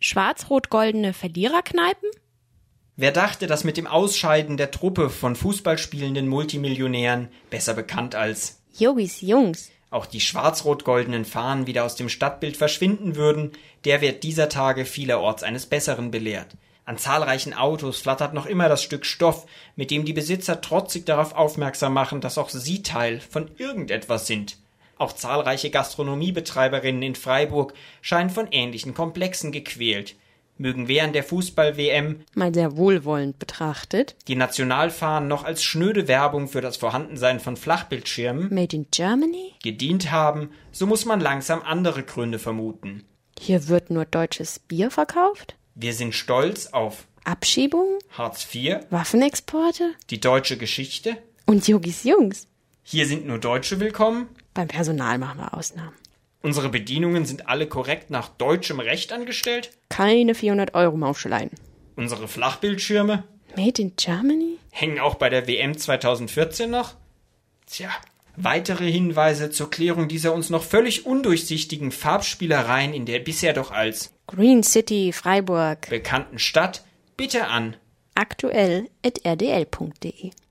Schwarz-rot-goldene Verliererkneipen? Wer dachte, dass mit dem Ausscheiden der Truppe von fußballspielenden Multimillionären, besser bekannt als Yogis Jungs, auch die schwarz-rot-goldenen Fahnen wieder aus dem Stadtbild verschwinden würden, der wird dieser Tage vielerorts eines Besseren belehrt. An zahlreichen Autos flattert noch immer das Stück Stoff, mit dem die Besitzer trotzig darauf aufmerksam machen, dass auch sie Teil von irgendetwas sind. Auch zahlreiche Gastronomiebetreiberinnen in Freiburg scheinen von ähnlichen Komplexen gequält. Mögen während der Fußball-WM mal sehr wohlwollend betrachtet, die Nationalfahnen noch als schnöde Werbung für das Vorhandensein von Flachbildschirmen Made in Germany? gedient haben, so muss man langsam andere Gründe vermuten. Hier wird nur deutsches Bier verkauft? Wir sind stolz auf Abschiebungen? Hartz IV, Waffenexporte? die deutsche Geschichte. Und Yogis Jungs? Hier sind nur Deutsche willkommen. Beim Personal machen wir Ausnahmen. Unsere Bedienungen sind alle korrekt nach deutschem Recht angestellt. Keine 400 € Mauscheleien. Unsere Flachbildschirme Made in Germany? hängen auch bei der WM 2014 noch. Tja, weitere Hinweise zur Klärung dieser uns noch völlig undurchsichtigen Farbspielereien in der bisher doch als Green City Freiburg. bekannten Stadt bitte an Aktuell@rdl.de